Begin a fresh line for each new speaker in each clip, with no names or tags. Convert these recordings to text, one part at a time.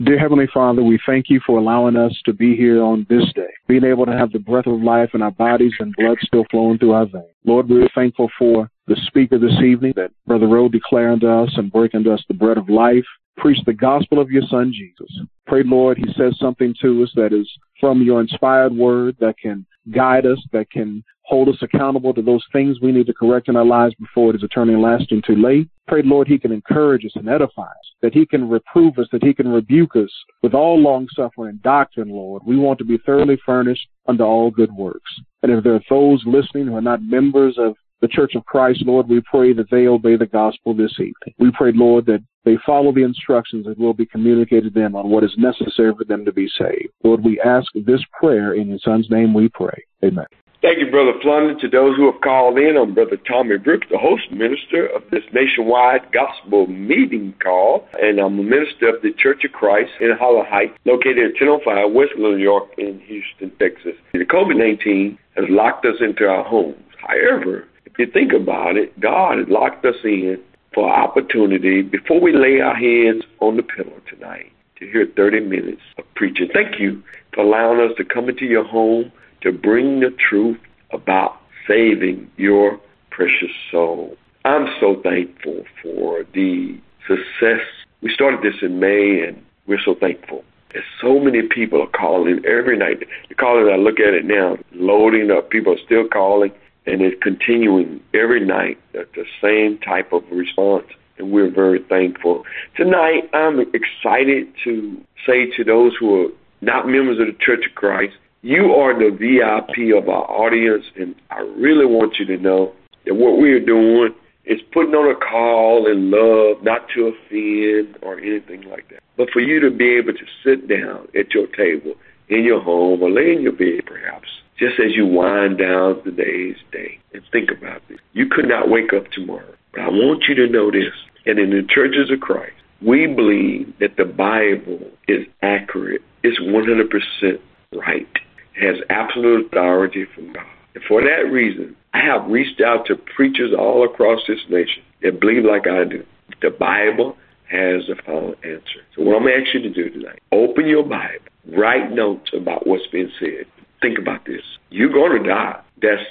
Dear Heavenly Father, we thank you for allowing us to be here on this day, being able to have the breath of life in our bodies and blood still flowing through our veins. Lord, we're thankful for the speaker this evening that Brother Rowe declared unto us and break unto us the bread of life. Preach the gospel of your Son, Jesus. Pray, Lord, he says something to us that is from your inspired word that can guide us, that can hold us accountable to those things we need to correct in our lives before it is eternally lasting too late. Pray, Lord, he can encourage us and edify us, that he can reprove us, that he can rebuke us with all long-suffering and doctrine, Lord. We want to be thoroughly furnished unto all good works. And if there are those listening who are not members of the Church of Christ, Lord, we pray that they obey the gospel this evening. We pray, Lord, that they follow the instructions that will be communicated to them on what is necessary for them to be saved. Lord, we ask this prayer in your Son's name we pray. Amen.
Thank you, Brother Flunden. To those who have called in, I'm Brother Tommy Brooks, the host minister of this nationwide gospel meeting call, and I'm a minister of the Church of Christ in Hollow Heights, located at 1005 West New York in Houston, Texas. The COVID-19 has locked us into our homes. However, if you think about it, God has locked us in for an opportunity before we lay our heads on the pillow tonight to hear 30 minutes of preaching. Thank you for allowing us to come into your home to bring the truth about saving your precious soul. I'm so thankful for the success. We started this in May, and we're so thankful. There's so many people are calling every night. The callers, I look at it now, loading up. People are still calling, and it's continuing every night. That's the same type of response, and we're very thankful. Tonight, I'm excited to say to those who are not members of the Church of Christ, you are the VIP of our audience, and I really want you to know that what we are doing is putting on a call in love, not to offend or anything like that, but for you to be able to sit down at your table in your home or lay in your bed perhaps, just as you wind down today's day and think about this. You could not wake up tomorrow, but I want you to know this, and in the Churches of Christ, we believe that the Bible is accurate, it's 100% right. Has absolute authority from God. And for that reason, I have reached out to preachers all across this nation that believe like I do. The Bible has the final answer. So what I'm going to ask you to do tonight, open your Bible, write notes about what's been said. Think about this. You're going to die.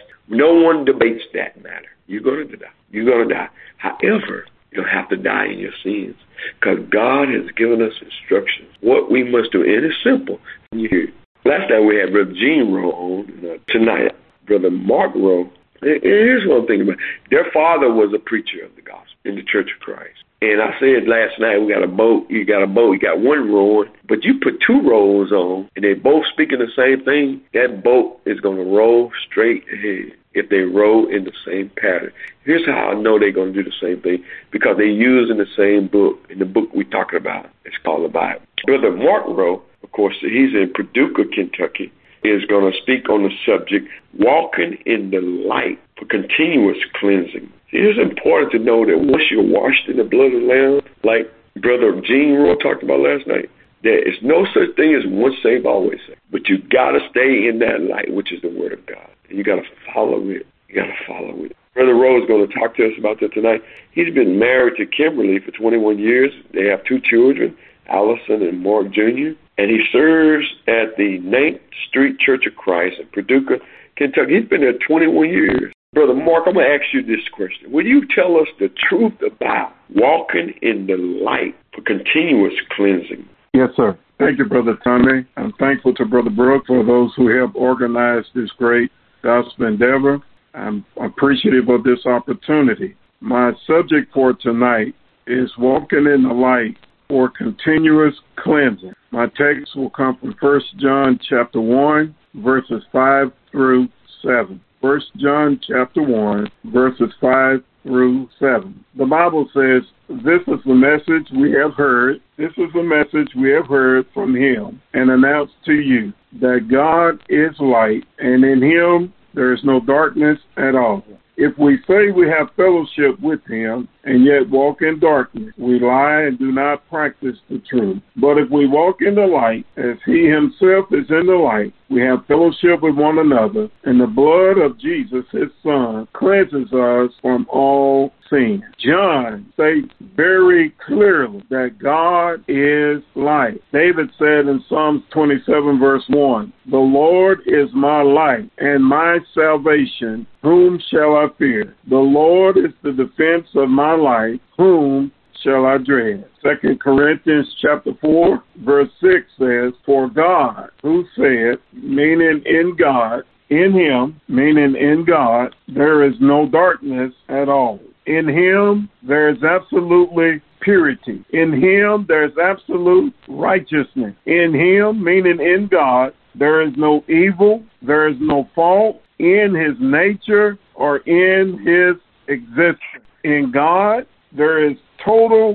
No one debates that matter. You're going to die. You're going to die. However, you don't have to die in your sins because God has given us instructions, what we must do. And it's simple. You hear it. Last night we had Brother Gene Rowe on. Tonight, Brother Mark Rowe. Here's one thing about it. Their father was a preacher of the gospel in the Church of Christ. And I said last night, we got a boat. You got one rowing, but you put two rows on, and they both speaking the same thing. That boat is going to roll straight ahead if they row in the same pattern. Here's how I know they're going to do the same thing, because they're using the same book. In the book we're talking about, it's called the Bible. Brother Mark Rowe, of course, he's in Paducah, Kentucky, is going to speak on the subject, walking in the light for continuous cleansing. See, it's important to know that once you're washed in the blood of the Lamb, like Brother Gene Rowe talked about last night, there is no such thing as once saved, always saved. But you got to stay in that light, which is the Word of God. And you got to follow it. You got to follow it. Brother Rowe is going to talk to us about that tonight. He's been married to Kimberly for 21 years. They have two children, Allison and Mark Jr., and he serves at the 9th Street Church of Christ in Paducah, Kentucky. He's been there 21 years. Brother Mark, I'm going to ask you this question. Will you tell us the truth about walking in the light for continuous cleansing?
Yes, sir. Thank you, Brother Tommy. I'm thankful to Brother Brooks for those who have organized this great gospel endeavor. I'm appreciative of this opportunity. My subject for tonight is walking in the light for continuous cleansing. My text will come from 1 John chapter 1, verses 5 through 7. 1 John chapter 1, verses 5 through 7. The Bible says, this is the message we have heard. This is the message we have heard from him and announced to you, that God is light, and in him there is no darkness at all. If we say we have fellowship with him and yet walk in darkness, we lie and do not practice the truth. But if we walk in the light, as he himself is in the light, we have fellowship with one another, and the blood of Jesus, his son, cleanses us from all sin. John states very clearly that God is light. David said in Psalms 27 verse 1, "The Lord is my light and my salvation. Whom shall I fear? The Lord is the defense of my life. Whom shall I dread?" 2 Corinthians chapter 4 verse 6 says, "For God, who said," meaning in God, in Him, meaning in God, "there is no darkness at all. In Him there is absolutely purity. In Him there is absolute righteousness. In Him," meaning in God, "there is no evil, there is no fault in His nature or in His existence." In God there is total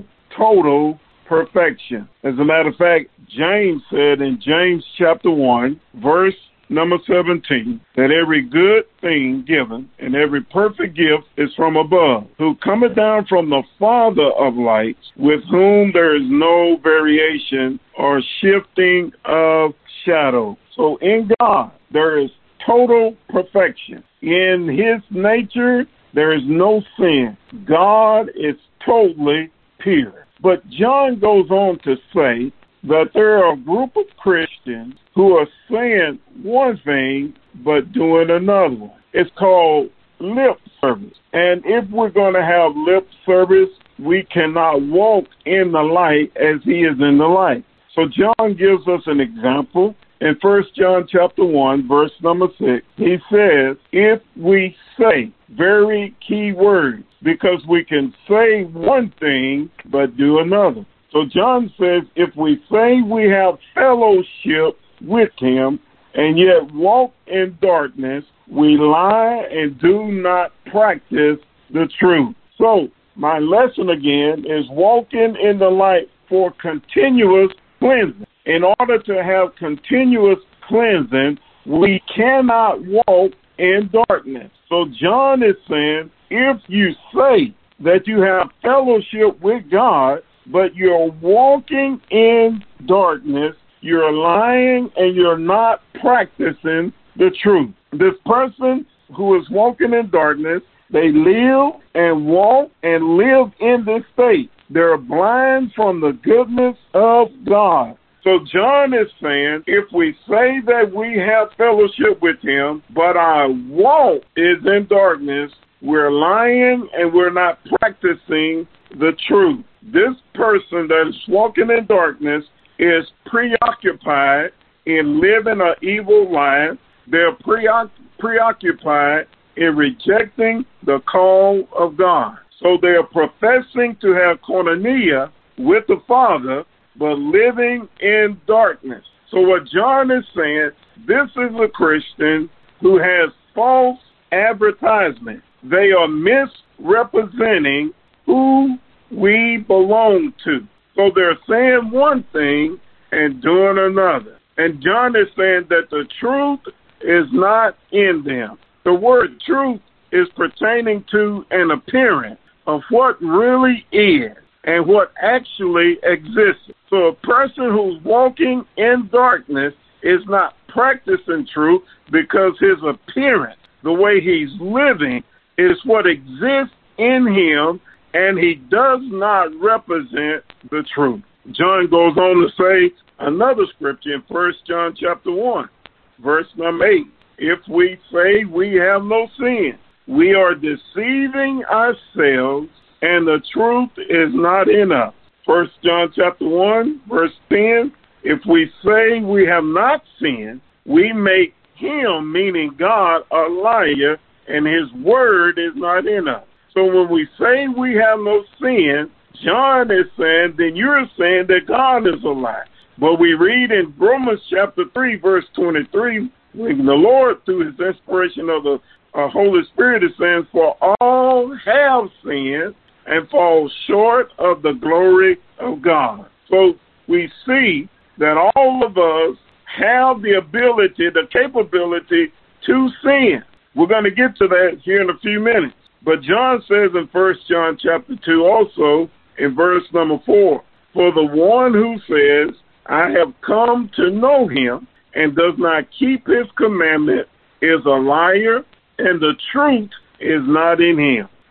perfection. As a matter of fact, James said in James chapter 1, verse number 17, that every good thing given and every perfect gift is from above, who cometh down from the Father of lights, with whom there is no variation or shifting of shadow. So in God, there is total perfection. In His nature, there is no sin. God is totally pure. But John goes on to say that there are a group of Christians who are saying one thing but doing another one. It's called lip service. And if we're going to have lip service, we cannot walk in the light as He is in the light. So John gives us an example. In 1 John chapter 1, verse number 6, he says, if we say, very key words, because we can say one thing but do another. So John says, if we say we have fellowship with Him and yet walk in darkness, we lie and do not practice the truth. So my lesson again is walking in the light for continuous cleansing. In order to have continuous cleansing, we cannot walk in darkness. So John is saying, if you say that you have fellowship with God, but you're walking in darkness, you're lying and you're not practicing the truth. This person who is walking in darkness, they live and walk and live in this state. They're blind from the goodness of God. So John is saying, if we say that we have fellowship with Him, but our walk is in darkness, we're lying and we're not practicing the truth. This person that is walking in darkness is preoccupied in living an evil life. They're preoccupied in rejecting the call of God. So they're professing to have koinonia with the Father, but living in darkness. So what John is saying, this is a Christian who has false advertisement. They are misrepresenting who we belong to. So they're saying one thing and doing another. And John is saying that the truth is not in them. The word truth is pertaining to an appearance of what really is and what actually exists. So a person who's walking in darkness is not practicing truth because his appearance, the way he's living, is what exists in him, and he does not represent the truth. John goes on to say another scripture in 1 John chapter 1, verse number 8. If we say we have no sin, we are deceiving ourselves, and the truth is not in us. 1 John chapter 1, verse 10, if we say we have not sinned, we make Him, meaning God, a liar, and His word is not in us. So when we say we have no sin, John is saying, then you're saying that God is a liar. But we read in Romans chapter 3, verse 23, when the Lord, through His inspiration of the Holy Spirit, is saying, for all have sinned and fall short of the glory of God. So we see that all of us have the ability, the capability to sin. We're going to get to that here in a few minutes. But John says in 1 John chapter 2 also, in verse number 4, for the one who says, I have come to know Him and does not keep His commandment is a liar, and the truth is not in him.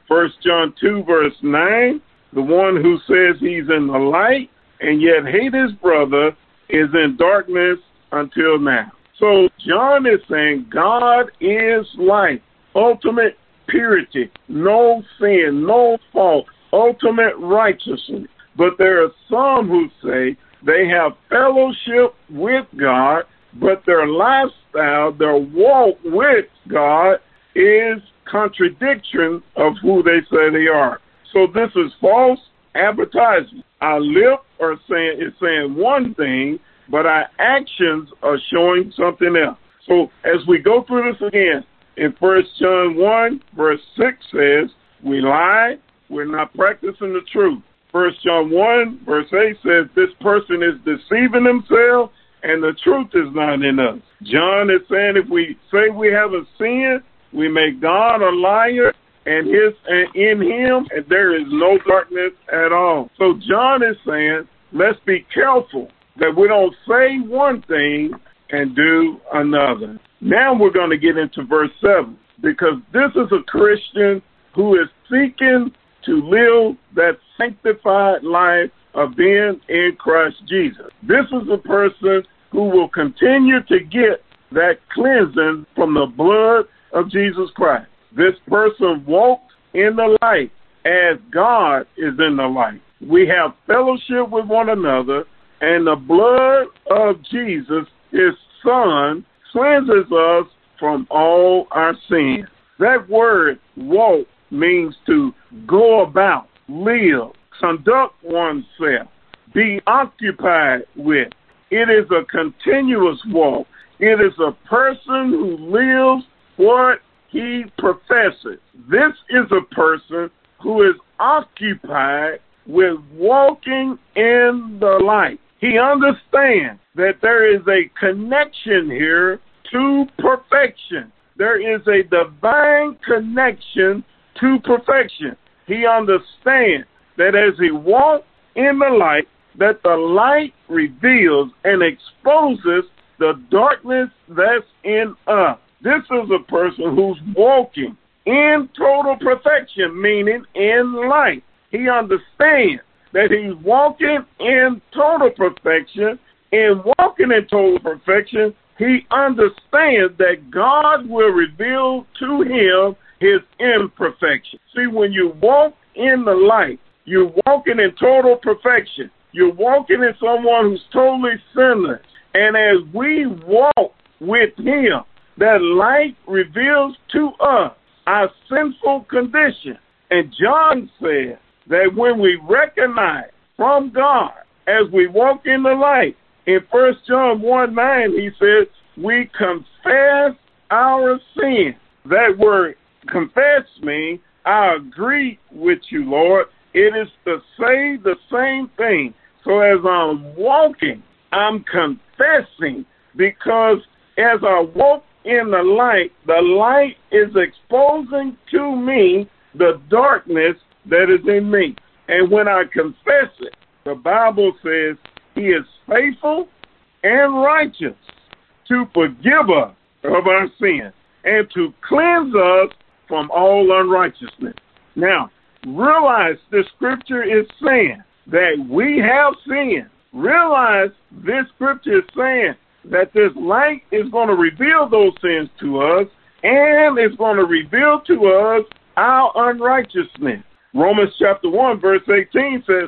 1 John 2, verse 9, the one who says he's in the light and yet hate his brother is in darkness until now. So John is saying God is light, ultimate purity, no sin, no fault, ultimate righteousness. But there are some who say they have fellowship with God, but their lifestyle, their walk with God is contradiction of who they say they are. So this is false advertising. Our lip is saying one thing, but our actions are showing something else. So as we go through this again, in 1 John 1, verse 6 says, we lie, we're not practicing the truth. 1 John 1, verse 8 says, this person is deceiving himself, and the truth is not in us. John is saying if we say we have a sin, we make God a liar, and in him and there is no darkness at all. So John is saying, let's be careful that we don't say one thing and do another. Now we're going to get into verse 7, because this is a Christian who is seeking to live that sanctified life of being in Christ Jesus. This is a person who will continue to get that cleansing from the blood of Jesus Christ. This person walks in the light as God is in the light. We have fellowship with one another, and the blood of Jesus, his Son, cleanses us from all our sins. That word walk means to go about, live, conduct oneself, be occupied with. It is a continuous walk. It is a person who lives what he professes. This is a person who is occupied with walking in the light. He understands that there is a connection here to perfection. There is a divine connection to perfection. He understands that as he walks in the light, that the light reveals and exposes the darkness that's in us. This is a person who's walking in total perfection, meaning in light. He understands that he's walking in total perfection. In walking in total perfection, he understands that God will reveal to him his imperfection. See, when you walk in the light, you're walking in total perfection. You're walking in someone who's totally sinless. And as we walk with him, that light reveals to us our sinful condition. And John said that when we recognize from God as we walk in the light, in 1 John 1:9, he says, we confess our sin. That word confess means I agree with you, Lord. It is to say the same thing. So as I'm walking, I'm confessing, because as I walk in the light is exposing to me the darkness that is in me. And when I confess it, the Bible says he is faithful and righteous to forgive us of our sins and to cleanse us from all unrighteousness. Now, realize the scripture is saying that we have sinned. Realize this scripture is saying that this light is going to reveal those sins to us, and it's going to reveal to us our unrighteousness. Romans chapter 1, verse 18 says,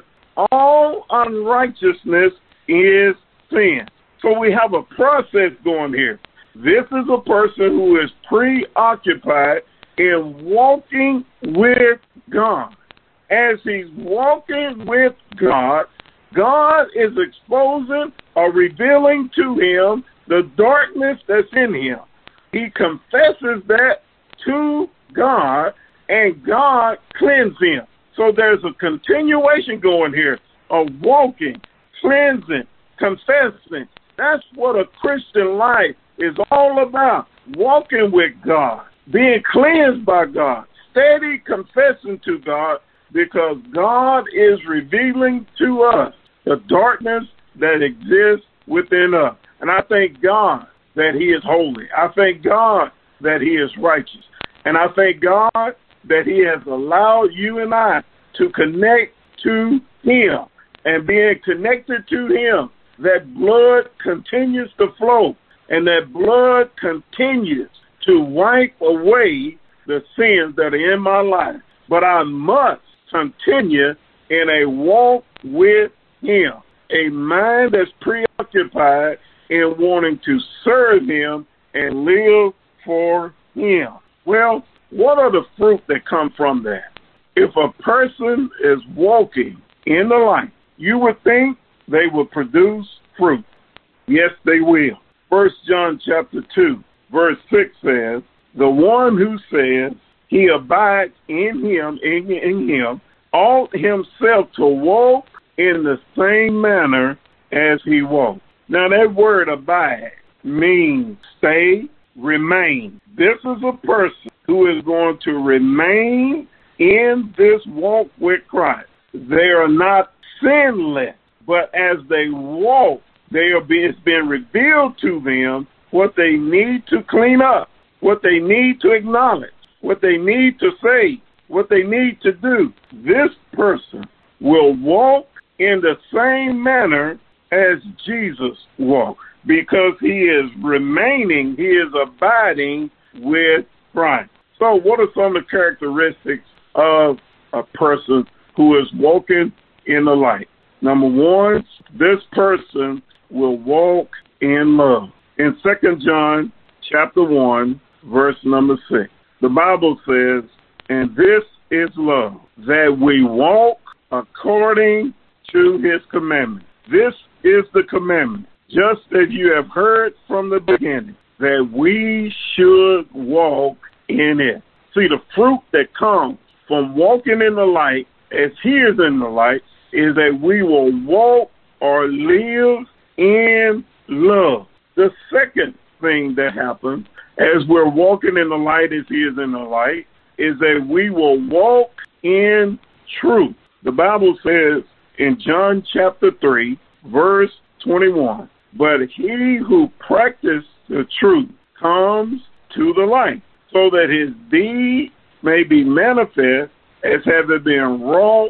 all unrighteousness is sin. So we have a process going here. This is a person who is preoccupied in walking with God. As he's walking with God, God is exposing or revealing to him the darkness that's in him. He confesses that to God, and God cleanses him. So there's a continuation going here of walking, cleansing, confessing. That's what a Christian life is all about, walking with God, being cleansed by God, steady confessing to God, because God is revealing to us the darkness that exists within us. And I thank God that he is holy. I thank God that he is righteous. And I thank God that he has allowed you and I to connect to him. And being connected to him, that blood continues to flow, and that blood continues to wipe away the sins that are in my life. But I must continue in a walk with him, a mind that's preoccupied in wanting to serve him and live for him. Well, what are the fruit that come from that? If a person is walking in the light, you would think they will produce fruit. Yes, they will. 1 John chapter 2, verse 6 says, the one who says he abides in him, ought himself to walk in the same manner as he walked. Now that word abide means stay, remain. This is a person who is going to remain in this walk with Christ. They are not sinless, but as they walk, it's been revealed to them what they need to clean up, what they need to acknowledge, what they need to say, what they need to do. This person will walk in the same manner as Jesus walked, because he is remaining, he is abiding with Christ. So what are some of the characteristics of a person who is walking in the light? Number one, this person will walk in love. In 2 John chapter 1, verse number 6, the Bible says, and this is love, that we walk according to his commandments. This is the commandment, just as you have heard from the beginning, that we should walk in it. See, the fruit that comes from walking in the light, as he is in the light, is that we will walk or live in love. The second thing that happens as we're walking in the light as he is in the light is that we will walk in truth. The Bible says in John chapter 3, verse 21, but he who practices the truth comes to the light, so that his deed may be manifest as having been wrought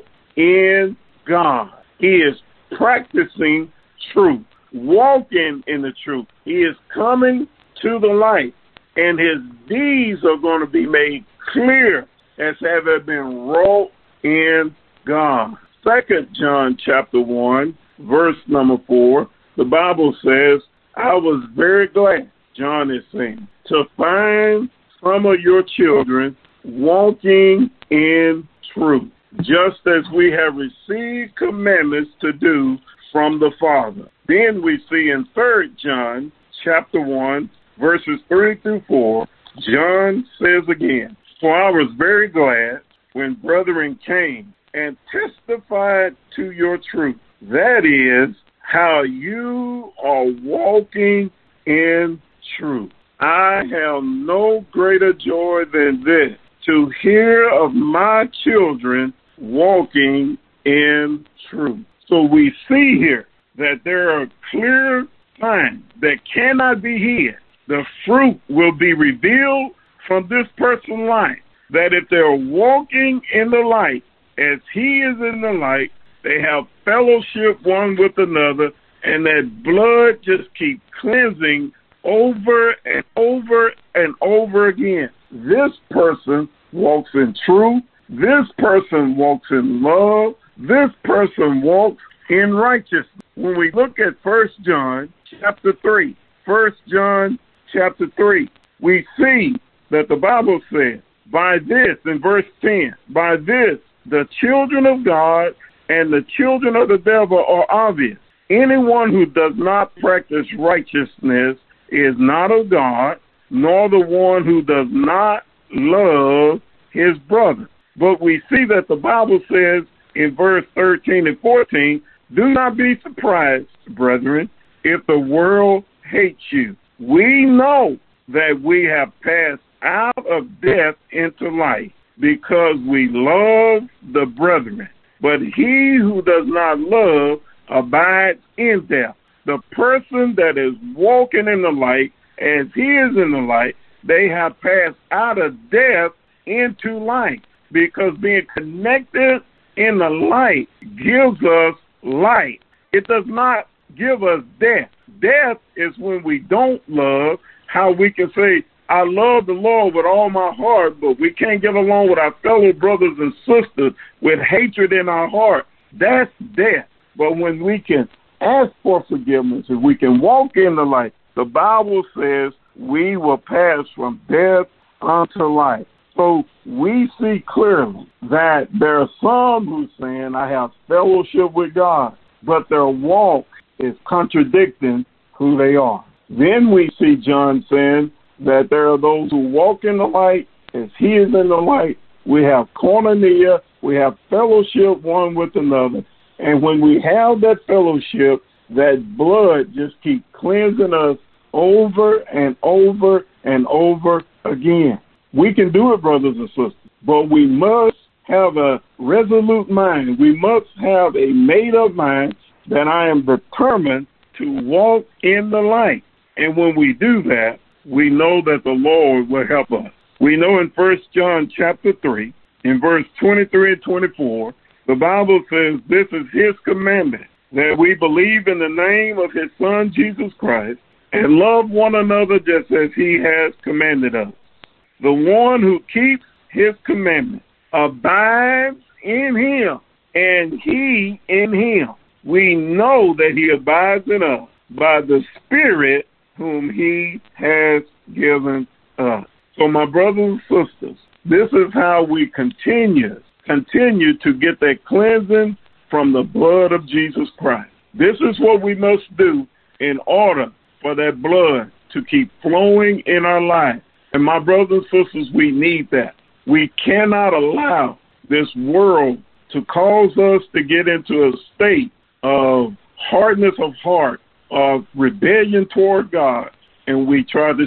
in God. He is practicing truth, walking in the truth. He is coming to the light, and his deeds are going to be made clear as having been wrought in God. 2 John chapter 1, verse number 4, the Bible says, I was very glad, John is saying, to find some of your children walking in truth, just as we have received commandments to do from the Father. Then we see in 3 John chapter 1, verses 3 through 4, John says again, for I was very glad when brethren came and testified to your truth. That is, how you are walking in truth. I have no greater joy than this, to hear of my children walking in truth. So we see here that there are clear signs that cannot be hid. The fruit will be revealed from this person's life, that if they're walking in the light as he is in the light, they have fellowship one with another, and that blood just keeps cleansing over and over and over again. This person walks in truth. This person walks in love. This person walks in righteousness. When we look at 1 John chapter 3, 1 John chapter 3, we see that the Bible says, by this, in verse 10, by this, the children of God and the children of the devil are obvious. Anyone who does not practice righteousness is not of God, nor the one who does not love his brother. But we see that the Bible says in verse 13 and 14, do not be surprised, brethren, if the world hates you. We know that we have passed out of death into life because we love the brethren. But he who does not love abides in death. The person that is walking in the light, as he is in the light, they have passed out of death into life. because being connected in the light gives us light. It does not give us death. Death is when we don't love, how we can say, I love the Lord with all my heart, but we can't get along with our fellow brothers and sisters with hatred in our heart. That's death. But when we can ask for forgiveness, if we can walk in the light, the Bible says we will pass from death unto life. So we see clearly that there are some who saying, I have fellowship with God, but their walk is contradicting who they are. Then we see John saying that there are those who walk in the light as he is in the light. We have koinonia, we have fellowship one with another. And when we have that fellowship, that blood just keeps cleansing us over and over and over again. We can do it, brothers and sisters, but we must have a resolute mind. We must have a made-up mind that I am determined to walk in the light. And when we do that, we know that the Lord will help us. We know in 1 John chapter 3, in verse 23 and 24, the Bible says this is his commandment, that we believe in the name of his Son, Jesus Christ, and love one another just as he has commanded us. The one who keeps his commandment abides in him, and he in him. We know that he abides in us by the Spirit whom he has given us. So my brothers and sisters, this is how we continue to get that cleansing from the blood of Jesus Christ. This is what we must do in order for that blood to keep flowing in our life. And my brothers and sisters, we need that. We cannot allow this world to cause us to get into a state of hardness of heart, of rebellion toward God, and we start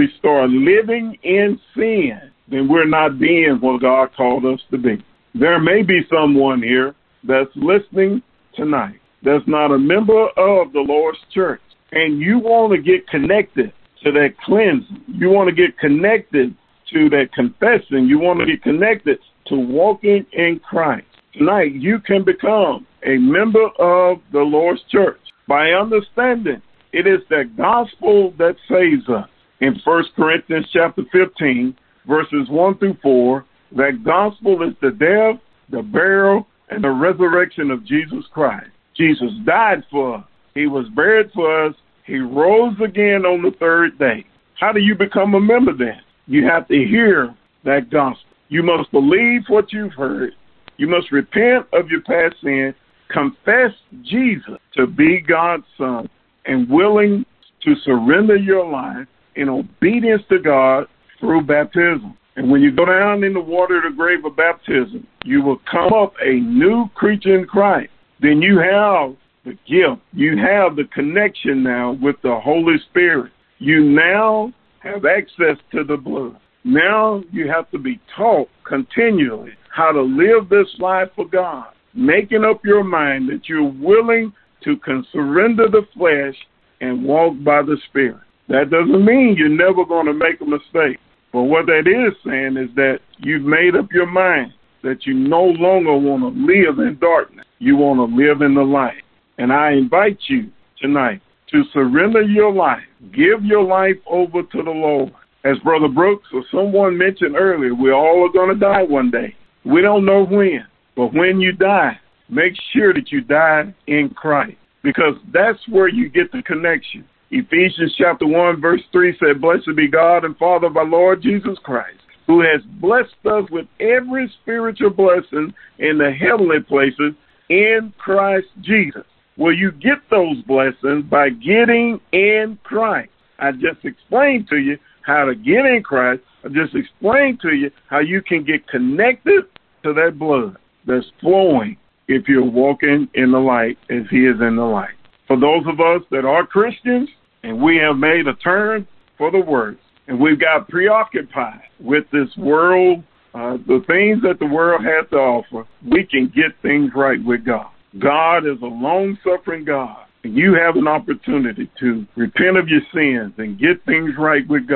living in sin, then we're not being what God called us to be. There may be someone here that's listening tonight that's not a member of the Lord's church, and you want to get connected to that cleansing. You want to get connected to that confessing. You want to get connected to walking in Christ. Tonight, you can become a member of the Lord's church by understanding it is that gospel that saves us. In 1 Corinthians chapter 15, verses 1 through 4, that gospel is the death, the burial, and the resurrection of Jesus Christ. Jesus died for us. He was buried for us. He rose again on the third day. How do you become a member then? You have to hear that gospel. You must believe what you've heard. You must repent of your past sin, confess Jesus to be God's Son, and willing to surrender your life in obedience to God through baptism. And when you go down in the water of the grave of baptism, you will come up a new creature in Christ. Then you have the gift. You have the connection now with the Holy Spirit. You now have access to the blood. Now you have to be taught continually how to live this life for God, making up your mind that you're willing to surrender the flesh and walk by the Spirit. That doesn't mean you're never going to make a mistake. But what that is saying is that you've made up your mind that you no longer want to live in darkness. You want to live in the light. And I invite you tonight to surrender your life. Give your life over to the Lord. As Brother Brooks or someone mentioned earlier, we all are going to die one day. We don't know when. But when you die, make sure that you die in Christ, because that's where you get the connection. Ephesians chapter 1, verse 3 said, "Blessed be God and Father of our Lord Jesus Christ, who has blessed us with every spiritual blessing in the heavenly places in Christ Jesus." Well, you get those blessings by getting in Christ. I just explained to you how to get in Christ. I just explained to you how you can get connected to that blood that's flowing if you're walking in the light as he is in the light. For those of us that are Christians and we have made a turn for the worse, and we've got preoccupied with this world, the things that the world has to offer, we can get things right with God. God is a long-suffering God, and you have an opportunity to repent of your sins and get things right with God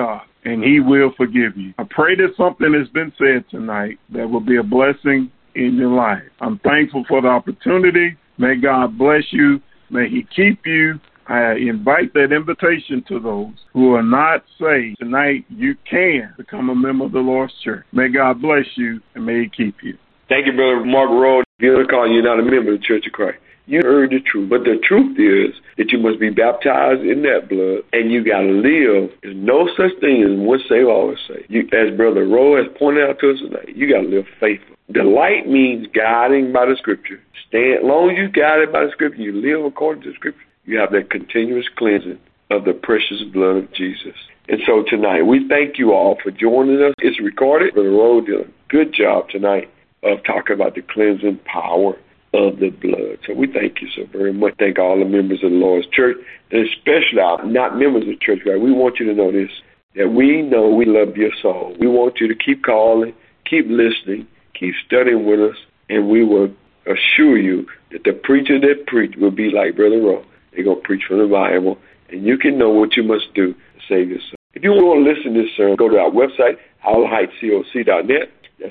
and he will forgive you. I pray that something has been said tonight that will be a blessing in your life. I'm thankful for the opportunity. May God bless you. May he keep you. I invite that invitation to those who are not saved. Tonight, you can become a member of the Lord's church. May God bless you, and may he keep you.
Thank you, Brother Mark Rowe. If you're in the call, you're not a member of the Church of Christ. You heard the truth. But the truth is that you must be baptized in that blood, and you got to live. There's no such thing as once saved, always saved. As Brother Rowe has pointed out to us tonight, you got to live faithful. The light means guiding by the Scripture. As long as you're guided by the Scripture, you live according to the Scripture, you have that continuous cleansing of the precious blood of Jesus. And so tonight, we thank you all for joining us. It's recorded. Brother Rowe did a good job tonight of talking about the cleansing power of the blood. So we thank you so very much. Thank all the members of the Lord's church, and especially our not members of the church. Right? We want you to know this, that we know we love your soul. We want you to keep calling, keep listening, keep studying with us, and we will assure you that the preacher that preach will be like Brother Rowe. They're going to preach from the Bible, and you can know what you must do to save yourself. If you want to listen to this sermon, go to our website, hollerheightcoc.net. That's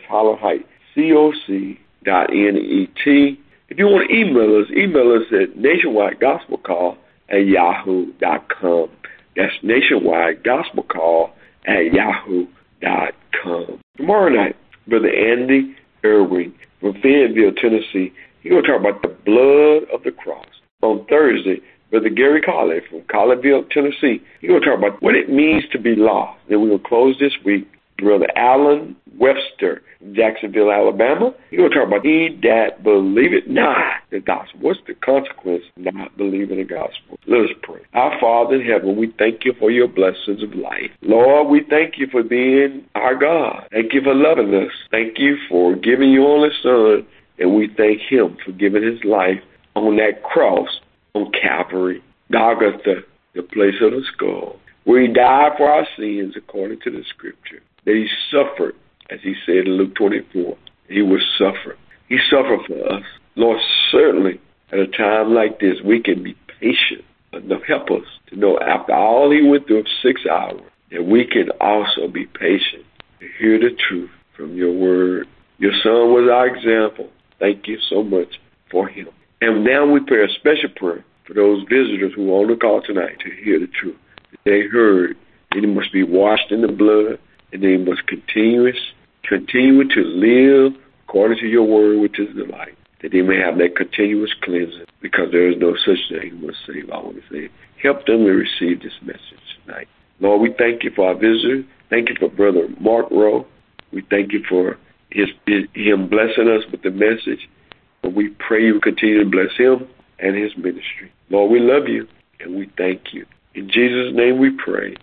hollerheightcoc.net. If you want to email us at nationwidegospelcall@yahoo.com. That's nationwidegospelcall@yahoo.com. Tomorrow night, Brother Andy Irwin from Fayetteville, Tennessee, he's going to talk about the blood of the cross. On Thursday, Brother Gary Colley from Colleyville, Tennessee, he's going to talk about what it means to be lost. Then we're going to close this week. Brother Alan Webster from Jacksonville, Alabama, he's going to talk about he that believeth not the gospel. What's the consequence of not believing the gospel? Let us pray. Our Father in heaven, we thank you for your blessings of life. Lord, we thank you for being our God. Thank you for loving us. Thank you for giving your only Son, and we thank him for giving his life on that cross on Calvary, Golgotha, the place of the skull, where he died for our sins according to the Scripture, that he suffered, as he said in Luke 24, he would suffer. He suffered for us. Lord, certainly at a time like this, we can be patient. Help us to know after all he went through of 6 hours, that we can also be patient to hear the truth from your word. Your Son was our example. Thank you so much for him. And now we pray a special prayer for those visitors who are on the call tonight to hear the truth. They heard that they must be washed in the blood, and they must continue to live according to your word, which is the light, that they may have that continuous cleansing, because there is no such thing as save. I want to say, help them to receive this message tonight. Lord, we thank you for our visitor. Thank you for Brother Mark Rowe. We thank you for him blessing us with the message. And we pray you continue to bless him and his ministry. Lord, we love you, and we thank you. In Jesus' name we pray.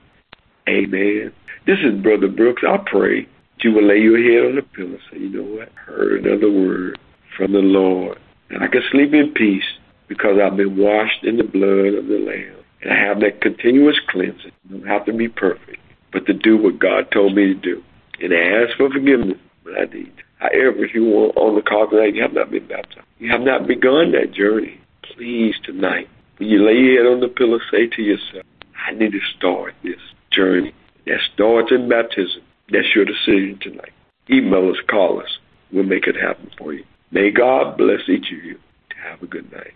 Amen. This is Brother Brooks. I pray that you will lay your head on the pillow and say, you know what? I heard another word from the Lord. And I can sleep in peace because I've been washed in the blood of the Lamb. And I have that continuous cleansing. I don't have to be perfect, but to do what God told me to do. And I ask for forgiveness when I need to. However, if you are on the call tonight, you have not been baptized, you have not begun that journey, please tonight, when you lay your head on the pillow, say to yourself, I need to start this journey. That starts in baptism. That's your decision tonight. Email us, call us. We'll make it happen for you. May God bless each of you. Have a good night.